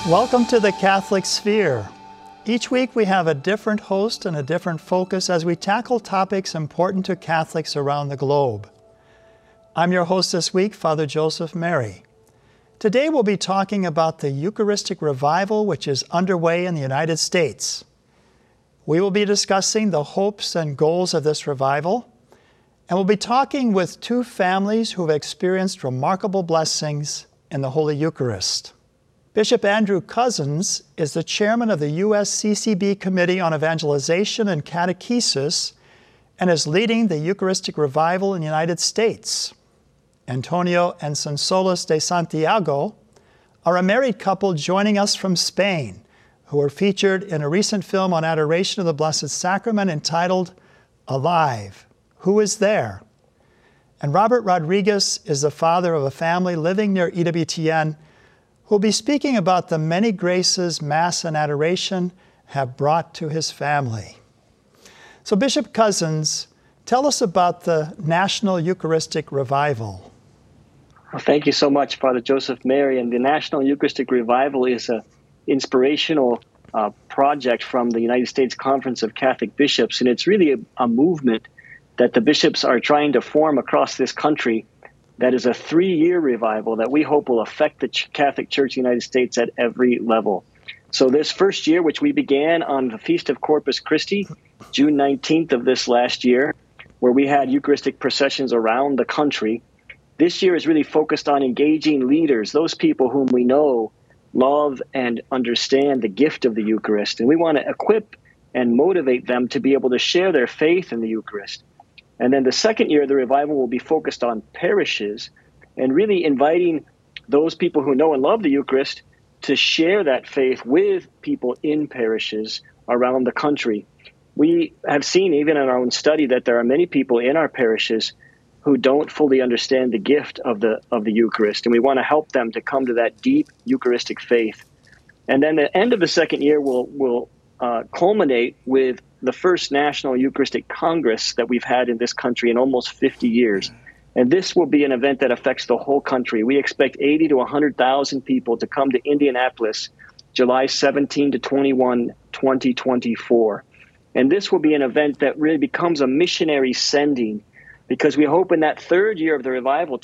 Welcome to the Catholic Sphere. Each week we have a different host and a different focus as we tackle topics important to Catholics around the globe. I'm your host this week, Father Joseph Mary. Today we'll be talking about the Eucharistic revival which is underway in the United States. We will be discussing the hopes and goals of this revival, and we'll be talking with two families who have experienced remarkable blessings in the Holy Eucharist. Bishop Andrew Cozzens is the chairman of the U.S. CCB Committee on Evangelization and Catechesis and is leading the Eucharistic revival in the United States. Antonio and Sonsoles de Santiago are a married couple joining us from Spain, who were featured in a recent film on adoration of the Blessed Sacrament entitled Alive, Who is There? And Robert Rodriguez is the father of a family living near EWTN who will be speaking about the many graces Mass and adoration have brought to his family. So Bishop Cozzens, tell us about the National Eucharistic Revival. Well, thank you so much, Father Joseph Mary. And the National Eucharistic Revival is an inspirational project from the United States Conference of Catholic Bishops. And it's really a movement that the bishops are trying to form across this country that is a 3-year revival that we hope will affect the Catholic Church in the United States at every level. So this first year, which we began on the Feast of Corpus Christi, June 19th of this last year, where we had Eucharistic processions around the country, this year is really focused on engaging leaders, those people whom we know, love, and understand the gift of the Eucharist. And we want to equip and motivate them to be able to share their faith in the Eucharist. And then the second year, the revival will be focused on parishes and really inviting those people who know and love the Eucharist to share that faith with people in parishes around the country. We have seen, even in our own study, that there are many people in our parishes who don't fully understand the gift of the Eucharist, and we want to help them to come to that deep Eucharistic faith. And then the end of the second year will culminate with the first National Eucharistic Congress that we've had in this country in almost 50 years. And this will be an event that affects the whole country. We expect 80 to 100,000 people to come to Indianapolis, July 17 to 21, 2024. And this will be an event that really becomes a missionary sending, because we hope in that third year of the revival,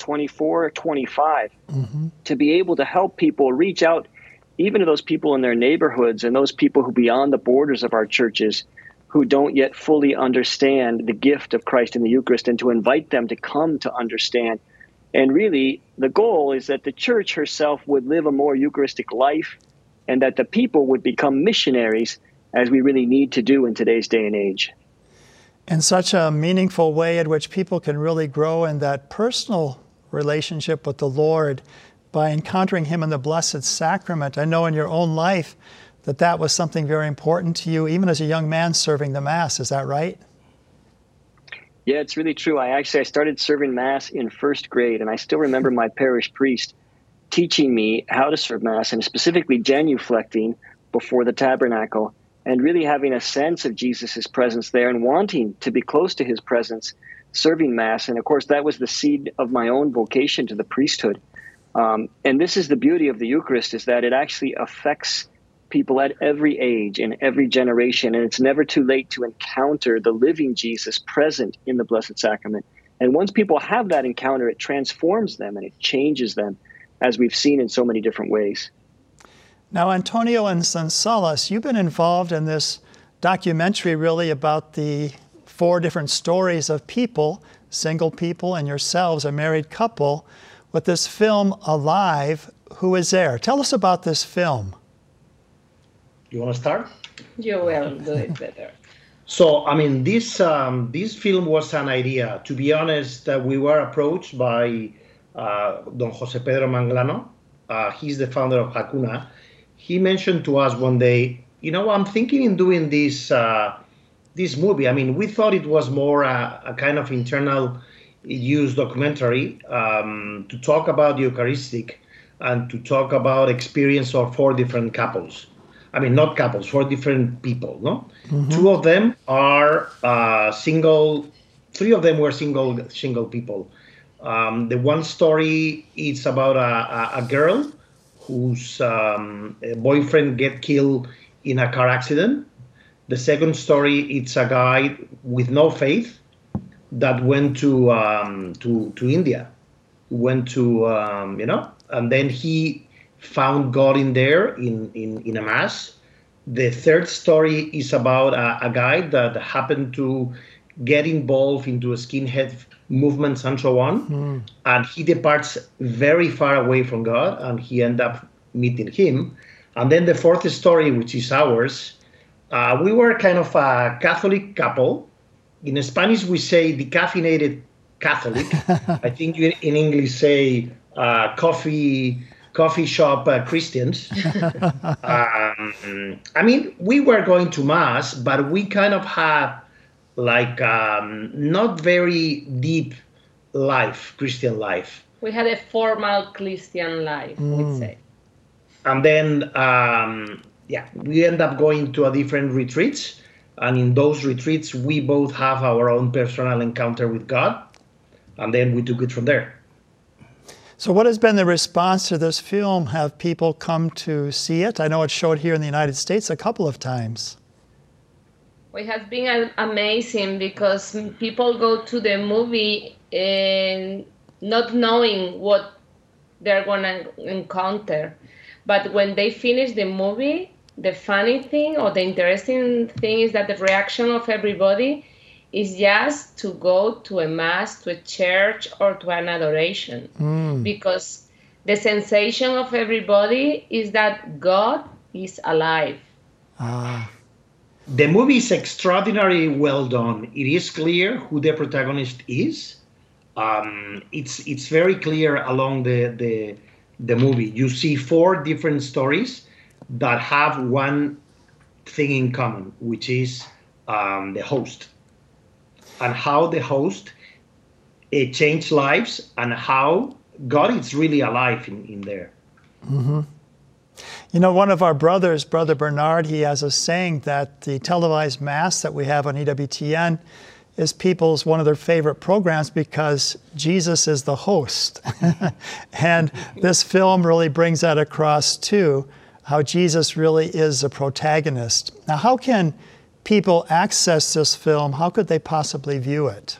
24-25, to be able to help people reach out even to those people in their neighborhoods and those people who beyond the borders of our churches who don't yet fully understand the gift of Christ in the Eucharist, and to invite them to come to understand. And really, the goal is that the Church herself would live a more Eucharistic life, and that the people would become missionaries, as we really need to do in today's day and age. In such a meaningful way in which people can really grow in that personal relationship with the Lord by encountering Him in the Blessed Sacrament. I know in your own life that was something very important to you, even as a young man serving the Mass. Is that right? Yeah, it's really true. I started serving Mass in first grade, and I still remember my parish priest teaching me how to serve Mass, and specifically genuflecting before the tabernacle, and really having a sense of Jesus' presence there and wanting to be close to His presence, serving Mass. And of course, that was the seed of my own vocation to the priesthood. And this is the beauty of the Eucharist, is that it actually affects people at every age and every generation, and it's never too late to encounter the living Jesus present in the Blessed Sacrament. And once people have that encounter, it transforms them and it changes them, as we've seen in so many different ways. Now, Antonio and Sonsoles, you've been involved in this documentary really about the 4 different stories of people, single people and yourselves, a married couple, with this film, Alive, Who is There? Tell us about this film. You want to start? You will do it better. So, I mean, this film was an idea. To be honest, we were approached by Don Jose Pedro Manglano. He's the founder of Hakuna. He mentioned to us one day, I'm thinking in doing this movie. I mean, we thought it was more a kind of internal use documentary to talk about the Eucharistic and to talk about experience of 4 different couples. I mean, not couples, 4 different people, no? Mm-hmm. 2 of them are single, 3 of them were single people. The one story is about a girl whose boyfriend get killed in a car accident. The second story, it's a guy with no faith that went to India, went to and then he found God in there in a mass. The third story is about a guy that happened to get involved into skinhead movements and so on, and he departs very far away from God, and he end up meeting him. And then the fourth story, which is ours, we were kind of a Catholic couple. In Spanish, we say decaffeinated Catholic. I think you in English say coffee shop Christians. I mean, we were going to mass, but we kind of had like not very deep Christian life. We had a formal Christian life, we'd say. And then, we end up going to a different retreats. And in those retreats, we both have our own personal encounter with God. And then we took it from there. So what has been the response to this film? Have people come to see it? I know it showed here in the United States a couple of times. It has been amazing because people go to the movie and not knowing what they're going to encounter. But when they finish the movie, the funny thing or the interesting thing is that the reaction of everybody is just to go to a mass, to a church, or to an adoration. Because the sensation of everybody is that God is alive. The movie is extraordinarily well done. It is clear who the protagonist is. It's very clear along the movie. You see 4 different stories that have one thing in common, which is the host, and how the host changed lives, and how God is really alive in there. Mm-hmm. You know, one of our brothers, Brother Bernard, he has a saying that the televised Mass that we have on EWTN is people's one of their favorite programs because Jesus is the host. And this film really brings that across too, how Jesus really is a protagonist. Now, how can people access this film? How could they possibly view it?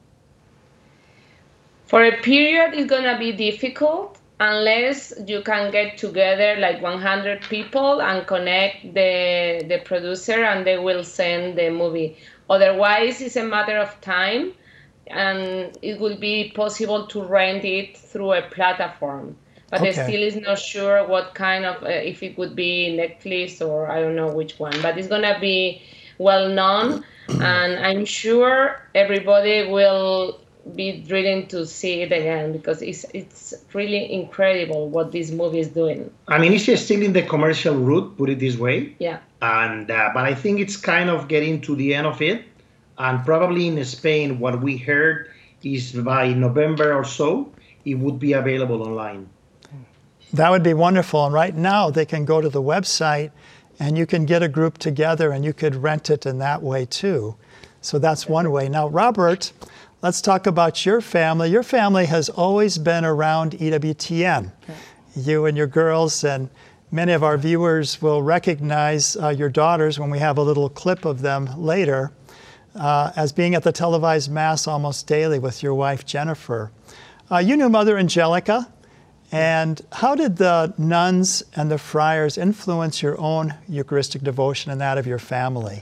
For a period, it's going to be difficult unless you can get together like 100 people and connect the producer, and they will send the movie. Otherwise, it's a matter of time, and it will be possible to rent it through a platform. But Okay. it still is not sure what kind of, if it would be Netflix or I don't know which one. But it's going to be well known, and I'm sure everybody will be driven to see it again because it's really incredible what this movie is doing. I mean, it's still in the commercial route, put it this way. Yeah. And but I think it's kind of getting to the end of it. And probably in Spain, what we heard is by November or so, it would be available online. That would be wonderful. And right now they can go to the website and you can get a group together and you could rent it in that way too. So that's one way. Now, Robert, let's talk about your family. Your family has always been around EWTN. You and your girls, and many of our viewers will recognize your daughters when we have a little clip of them later as being at the televised Mass almost daily with your wife, Jennifer. You knew Mother Angelica. And how did the nuns and the friars influence your own Eucharistic devotion and that of your family?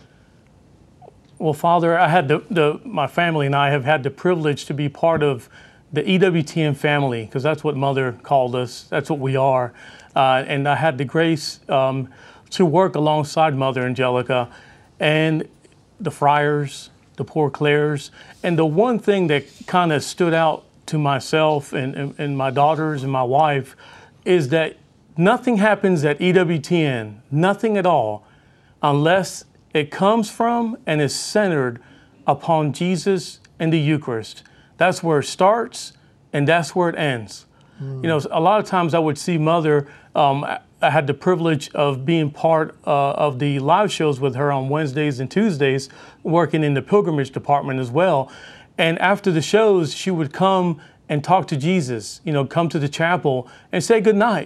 Well, Father, I had my family and I have had the privilege to be part of the EWTN family, because that's what Mother called us. That's what we are. And I had the grace to work alongside Mother Angelica and the friars, the Poor Clares. And the one thing that kind of stood out to myself and my daughters and my wife is that nothing happens at EWTN, nothing at all, unless it comes from and is centered upon Jesus and the Eucharist. That's where it starts and that's where it ends. You know, a lot of times I would see Mother, I had the privilege of being part of the live shows with her on Wednesdays and Tuesdays, working in the pilgrimage department as well. And after the shows, she would come and talk to Jesus, you know, come to the chapel and say goodnight.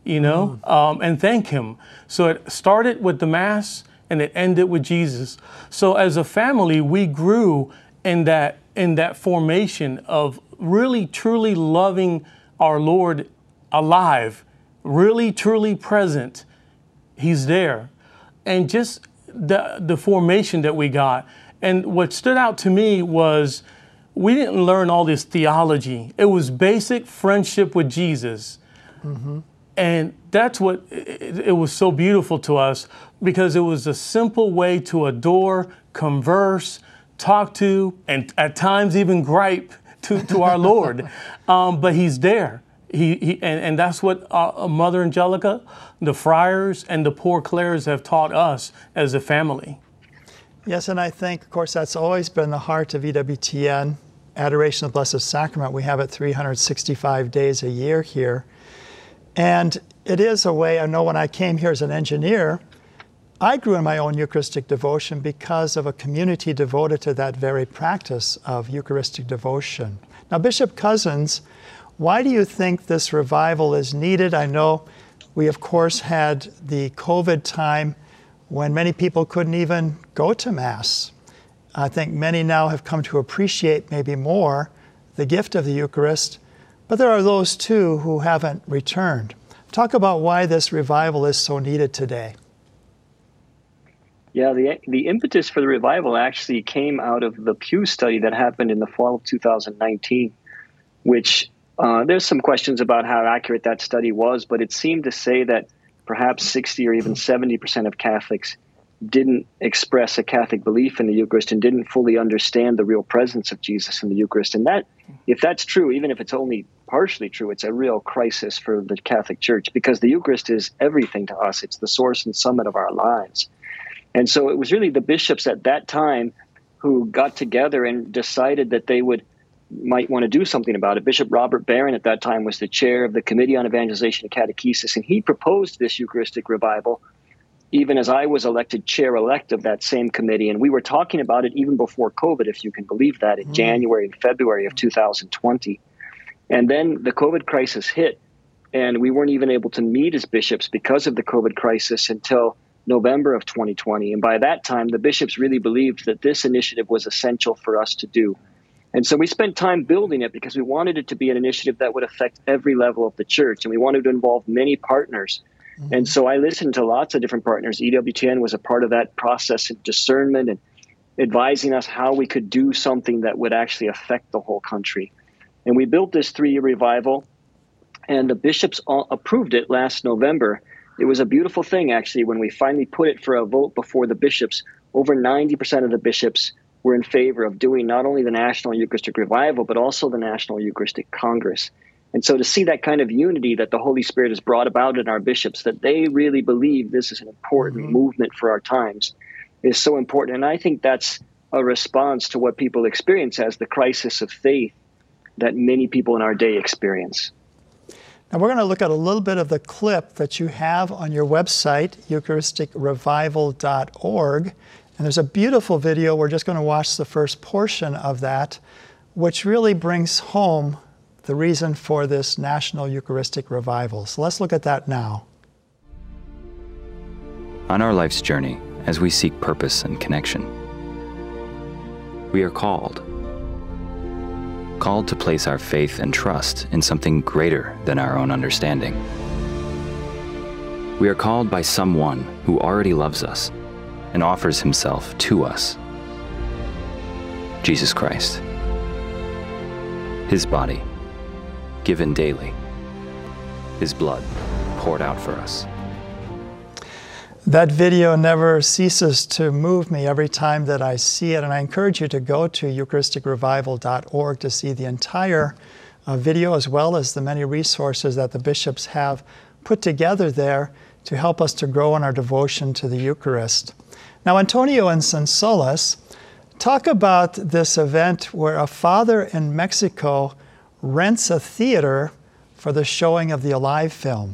and thank him. So it started with the Mass and it ended with Jesus. So as a family, we grew in that formation of really, truly loving our Lord alive, really, truly present. He's there. And just the formation that we got. And what stood out to me was we didn't learn all this theology. It was basic friendship with Jesus. Mm-hmm. And that's what, it was so beautiful to us, because it was a simple way to adore, converse, talk to, and at times even gripe to our Lord. But he's there. And that's what Mother Angelica, the friars, and the poor Clares have taught us as a family. Yes, and I think, of course, that's always been the heart of EWTN, Adoration of the Blessed Sacrament. We have it 365 days a year here. And it is a way, I know when I came here as an engineer, I grew in my own Eucharistic devotion because of a community devoted to that very practice of Eucharistic devotion. Now, Bishop Cozzens, why do you think this revival is needed? I know we, of course, had the COVID time when many people couldn't even go to Mass. I think many now have come to appreciate maybe more the gift of the Eucharist, but there are those too who haven't returned. Talk about why this revival is so needed today. Yeah, the impetus for the revival actually came out of the Pew study that happened in the fall of 2019, which there's some questions about how accurate that study was, but it seemed to say that perhaps 60 or even 70% of Catholics didn't express a Catholic belief in the Eucharist and didn't fully understand the real presence of Jesus in the Eucharist. And that, if that's true, even if it's only partially true, it's a real crisis for the Catholic Church, because the Eucharist is everything to us. It's the source and summit of our lives. And so it was really the bishops at that time who got together and decided that they might want to do something about it. Bishop Robert Barron at that time was the chair of the Committee on Evangelization and Catechesis, and he proposed this Eucharistic revival even as I was elected chair-elect of that same committee. And we were talking about it even before COVID, if you can believe that, in January and February of 2020. And then the COVID crisis hit, and we weren't even able to meet as bishops because of the COVID crisis until November of 2020. And by that time, the bishops really believed that this initiative was essential for us to do. And so we spent time building it because we wanted it to be an initiative that would affect every level of the church, and we wanted to involve many partners. And so I listened to lots of different partners. EWTN was a part of that process of discernment and advising us how we could do something that would actually affect the whole country. And we built this 3-year revival, and the bishops all approved it last November. It was a beautiful thing, actually, when we finally put it for a vote before the bishops. Over 90% of the bishops were in favor of doing not only the National Eucharistic Revival, but also the National Eucharistic Congress. And so to see that kind of unity that the Holy Spirit has brought about in our bishops, that they really believe this is an important movement for our times, is so important. And I think that's a response to what people experience as the crisis of faith that many people in our day experience. Now we're going to look at a little bit of the clip that you have on your website, eucharisticrevival.org. And there's a beautiful video. We're just going to watch the first portion of that, which really brings home the reason for this National Eucharistic Revival. So let's look at that now. On our life's journey, as we seek purpose and connection, we are called to place our faith and trust in something greater than our own understanding. We are called by someone who already loves us and offers himself to us. Jesus Christ. His body, given daily. His blood poured out for us. That video never ceases to move me every time that I see it, and I encourage you to go to eucharisticrevival.org to see the entire video, as well as the many resources that the bishops have put together there to help us to grow in our devotion to the Eucharist. Now, Antonio and Sonsoles, talk about this event where a father in Mexico rents a theater for the showing of the Alive film.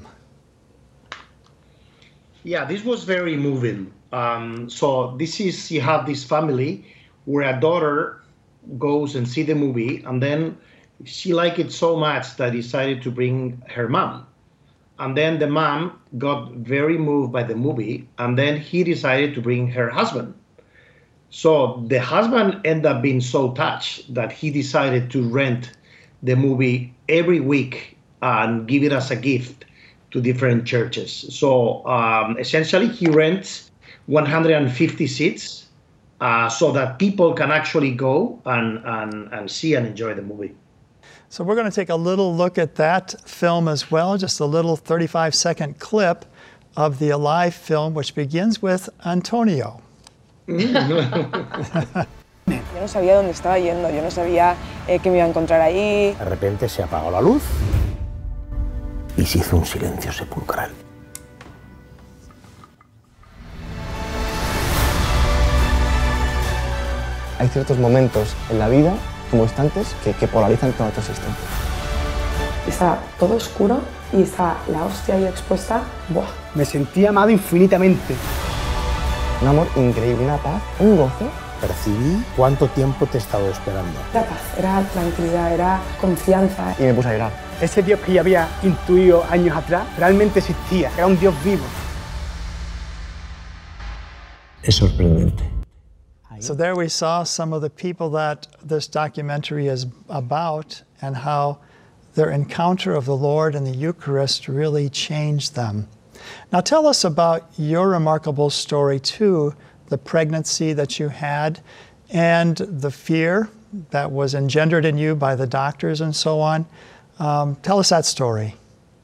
Yeah, this was very moving. So you have this family where a daughter goes and see the movie, and then she liked it so much that decided to bring her mom. And then the mom got very moved by the movie, and then he decided to bring her husband. So the husband ended up being so touched that he decided to rent the movie every week and give it as a gift to different churches. So essentially he rents 150 seats so that people can actually go and see and enjoy the movie. So we're going to take a little look at that film as well, just a little 35-second clip of the Alive film, which begins with Antonio. Yo no sabía dónde estaba yendo, yo no sabía qué me iba a encontrar ahí. De repente se apagó la luz y se hizo un silencio sepulcral. Hay ciertos momentos en la vida, como instantes, que polarizan toda tu existencia. Estaba todo oscuro y estaba la hostia ahí expuesta. ¡Buah! Me sentí amado infinitamente. Un amor increíble, una paz, un gozo. Percibí cuánto tiempo te he estado esperando. Era paz, era tranquilidad, era confianza. Y me puse a llorar. Ese Dios que ya había intuido años atrás realmente existía, era un Dios vivo. Es sorprendente. So there we saw some of the people that this documentary is about and how their encounter of the Lord and the Eucharist really changed them. Now tell us about your remarkable story too, the pregnancy that you had and the fear that was engendered in you by the doctors and so on. Tell us that story.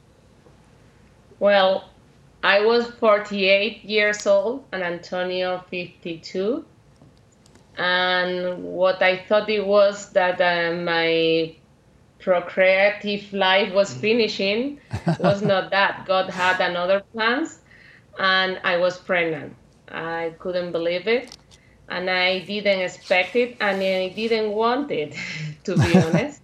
Well, I was 48 years old and Antonio 52. And what I thought it was that my procreative life was finishing was not that. God had another plans, and I was pregnant. I couldn't believe it, and I didn't expect it, and I didn't want it, to be honest.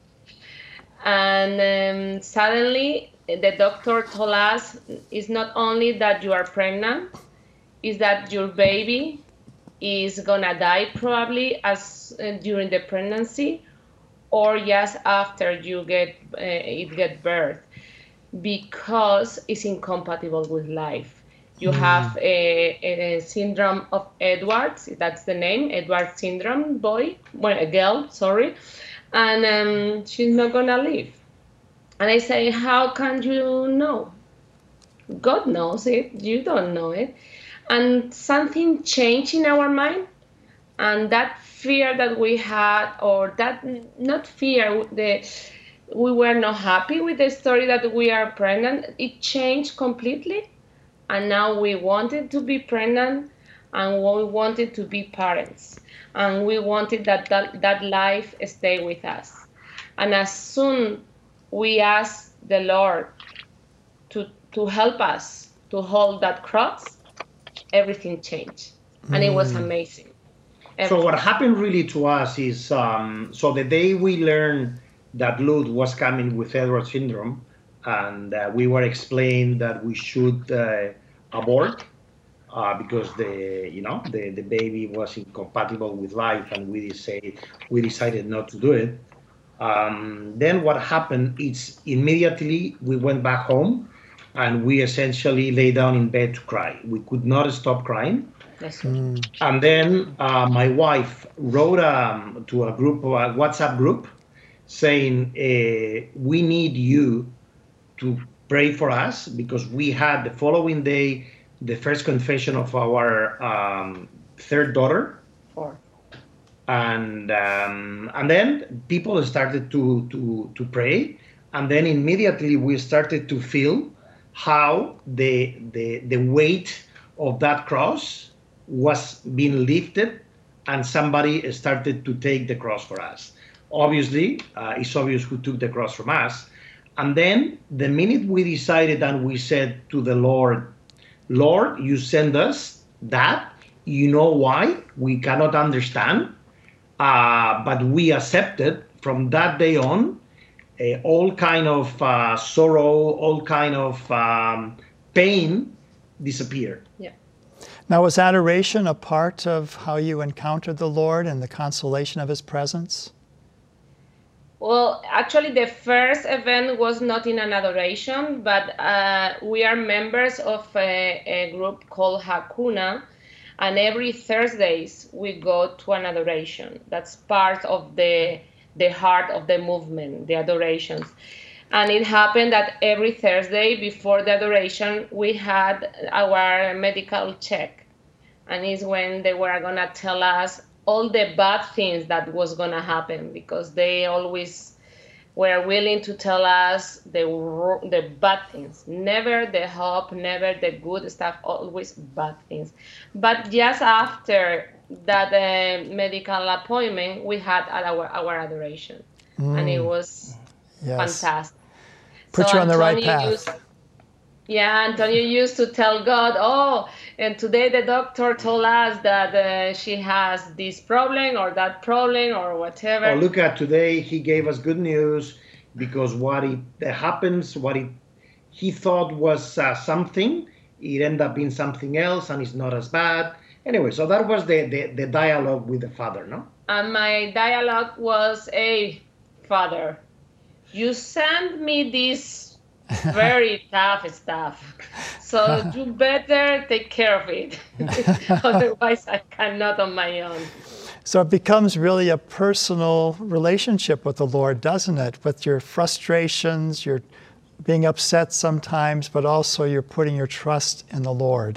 And suddenly, the doctor told us it's not only that you are pregnant, it's that your baby is gonna die probably as during the pregnancy or just after you get birth, because it's incompatible with life. You have a syndrome of Edwards, that's the name, Edwards syndrome, a girl, sorry, and she's not gonna live. And I say, how can you know? God knows it, you don't know it. And something changed in our mind, and that fear that we had, or that not fear, we were not happy with the story that we are pregnant. It changed completely, and now we wanted to be pregnant, and we wanted to be parents, and we wanted that life stay with us. And as soon we asked the Lord to help us to hold that cross, everything changed, and it was amazing. So what happened really to us is, so the day we learned that Lud was coming with Edwards syndrome, and we were explained that we should abort because the baby was incompatible with life, and we decided not to do it. Then what happened is immediately we went back home, and we essentially lay down in bed to cry. We could not stop crying. That's right. And then my wife wrote to a WhatsApp group, saying, we need you to pray for us, because we had the following day the first confession of our third daughter. Fourth. And then people started to pray, and then immediately we started to feel how the weight of that cross was being lifted, and somebody started to take the cross for us. Obviously, it's obvious who took the cross from us. And then the minute we decided and we said to the Lord, Lord, you send us that, you know why? We cannot understand, but we accepted from that day on all kind of sorrow, all kind of pain disappeared. Yeah. Now, was adoration a part of how you encountered the Lord and the consolation of His presence? Well, actually, the first event was not in an adoration, but we are members of a group called Hakuna, and every Thursdays we go to an adoration. That's part of the heart of the movement, the adorations. And it happened that every Thursday before the adoration, we had our medical check. And it's when they were going to tell us all the bad things that was going to happen, because they always were willing to tell us the bad things. Never the hope, never the good stuff, always bad things. But just after that medical appointment, we had our adoration. And it was fantastic. Put you on the right path. Antonio used to tell God, and today the doctor told us that she has this problem or that problem or whatever. Oh, look at today, he gave us good news, because what happens, he thought was something, it ended up being something else, and it's not as bad. Anyway, so that was the dialogue with the Father, no? And my dialogue was, hey, Father, you sent me this very tough stuff, so you better take care of it. Otherwise, I cannot on my own. So it becomes really a personal relationship with the Lord, doesn't it? With your frustrations, you're being upset sometimes, but also you're putting your trust in the Lord.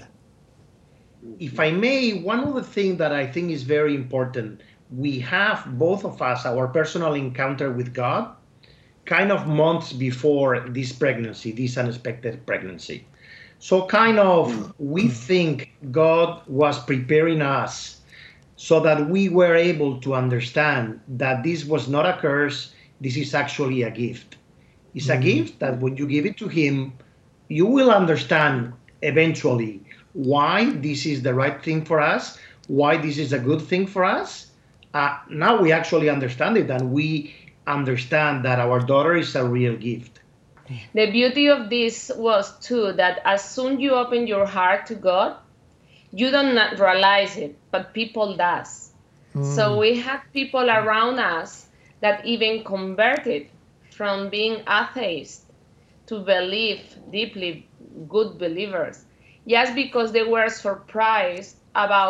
If I may, one of the things that I think is very important, we have, both of us, our personal encounter with God, kind of months before this pregnancy, this unexpected pregnancy. So kind of, we think God was preparing us so that we were able to understand that this was not a curse, this is actually a gift. It's a gift that when you give it to Him, you will understand eventually why this is the right thing for us, why this is a good thing for us. Now we actually understand it, and we understand that our daughter is a real gift. The beauty of this was too that as soon you open your heart to God, you don't realize it, but people does. So we had people around us that even converted from being atheists to believe deeply, good believers, just because they were surprised about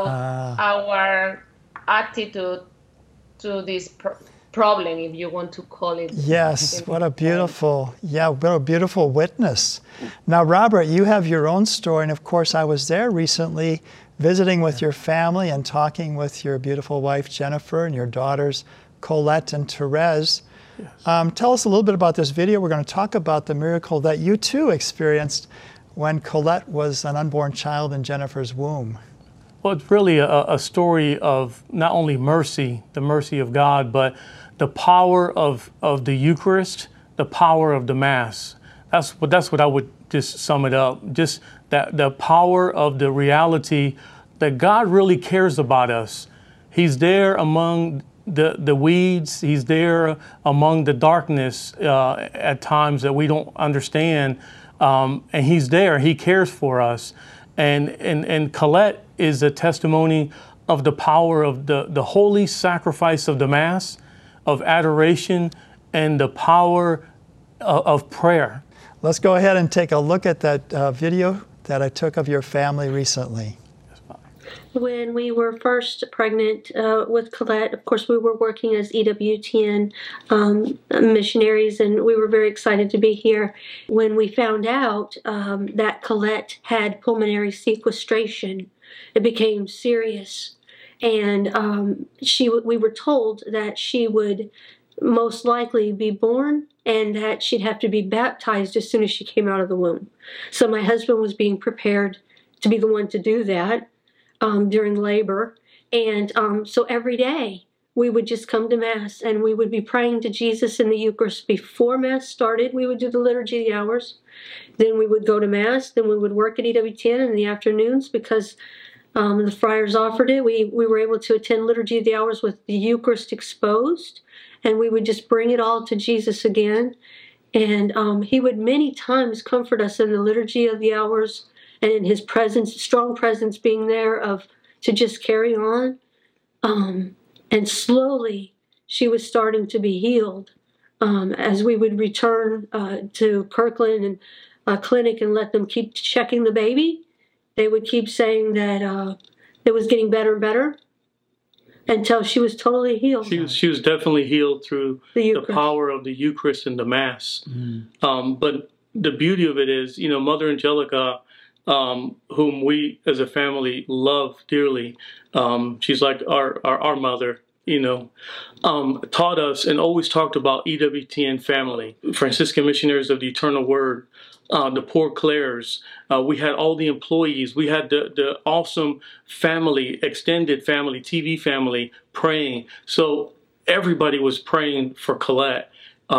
our attitude to this problem, if you want to call it. Yes, what a beautiful witness. Now, Robert, you have your own story, and of course I was there recently visiting with your family and talking with your beautiful wife, Jennifer, and your daughters, Colette and Therese. Yes. Tell us a little bit about this video. We're going to talk about the miracle that you too experienced when Colette was an unborn child in Jennifer's womb. Well, it's really a story of not only mercy, the mercy of God, but the power of the Eucharist, the power of the Mass. That's what I would just sum it up. Just that the power of the reality that God really cares about us. He's there among the weeds. He's there among the darkness at times that we don't understand. And He's there. He cares for us. And Colette is a testimony of the power of the holy sacrifice of the Mass, of adoration, and the power of prayer. Let's go ahead and take a look at that video that I took of your family recently. When we were first pregnant with Colette, of course, we were working as EWTN missionaries, and we were very excited to be here. When we found out that Colette had pulmonary sequestration, it became serious. And we were told that she would most likely be born and that she'd have to be baptized as soon as she came out of the womb. So my husband was being prepared to be the one to do that during labor. And so every day we would just come to Mass and we would be praying to Jesus in the Eucharist. Before Mass started, we would do the Liturgy of the Hours. Then we would go to Mass. Then we would work at EWTN in the afternoons because the friars offered it. We were able to attend Liturgy of the Hours with the Eucharist exposed, and we would just bring it all to Jesus again. And He would many times comfort us in the Liturgy of the Hours and in His presence, strong presence being there to just carry on. And slowly she was starting to be healed. as we would return to Kirkland and clinic and let them keep checking the baby, they would keep saying that it was getting better and better until she was totally healed. She was definitely healed through the power of the Eucharist and the Mass. But the beauty of it is, you know, Mother Angelica, whom we as a family love dearly, she's like our mother, you know, taught us and always talked about EWTN family, Franciscan Missionaries of the Eternal Word, the Poor Clares. We had all the employees. We had the awesome family, extended family, TV family praying. So everybody was praying for Colette.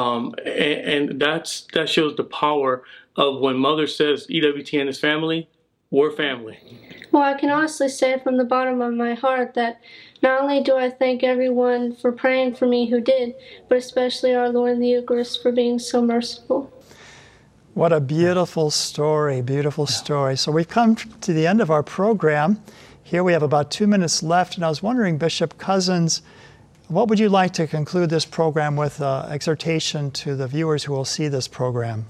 And that shows the power of when Mother says EWTN is family, we're family. Well, I can honestly say from the bottom of my heart that not only do I thank everyone for praying for me who did, but especially our Lord in the Eucharist for being so merciful. What a beautiful story, beautiful story. So we've come to the end of our program. Here we have about 2 minutes left, and I was wondering, Bishop Cozzens, what would you like to conclude this program with exhortation to the viewers who will see this program?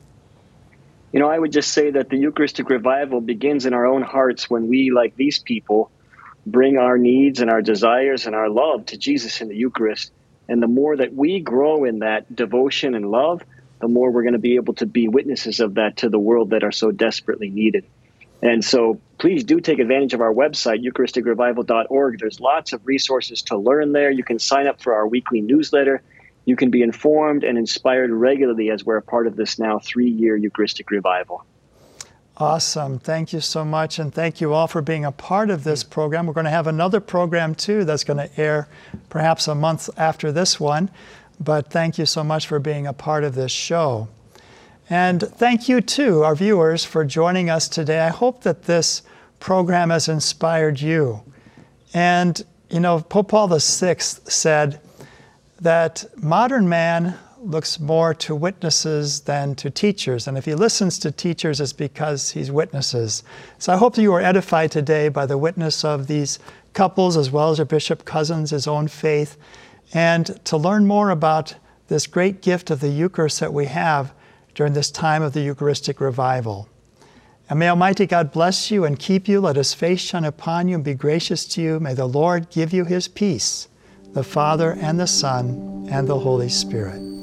You know, I would just say that the Eucharistic revival begins in our own hearts when we, like these people, bring our needs and our desires and our love to Jesus in the Eucharist. And the more that we grow in that devotion and love, the more we're going to be able to be witnesses of that to the world that are so desperately needed. And so please do take advantage of our website, eucharisticrevival.org. There's lots of resources to learn there. You can sign up for our weekly newsletter. You can be informed and inspired regularly as we're a part of this now 3-year Eucharistic revival. Awesome. Thank you so much. And thank you all for being a part of this program. We're going to have another program, too, that's going to air perhaps a month after this one. But thank you so much for being a part of this show. And thank you, too, our viewers, for joining us today. I hope that this program has inspired you. And, you know, Pope Paul VI said that modern man looks more to witnesses than to teachers. And if he listens to teachers, it's because he's witnesses. So I hope that you were edified today by the witness of these couples, as well as your Bishop Cozzens, his own faith. And to learn more about this great gift of the Eucharist that we have during this time of the Eucharistic revival. And may Almighty God bless you and keep you. Let His face shine upon you and be gracious to you. May the Lord give you His peace, the Father and the Son and the Holy Spirit.